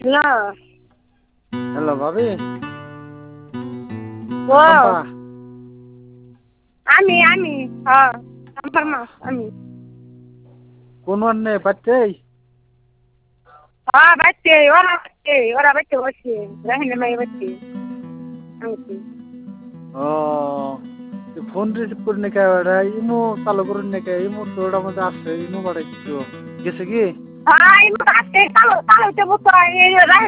hello hello ভাবি ও চম্পা আমি হ্যাঁ আমার মা আমি কোন আন্নে বাচ্চাই হ্যাঁ বাচ্চে ওরা বাচ্চে বসে রাহিনা মাই বাচ্চে আমি ও ফোন রিসিভ করে নাকি ওরা ইমো চালু করুন নাকি ইমো তো ওটার মধ্যে আছে ইমো বাড়াই দিচ্ছ গেছে কি হ্যাঁ এই আসতে কালো কালো তে বসে এই রাহিনা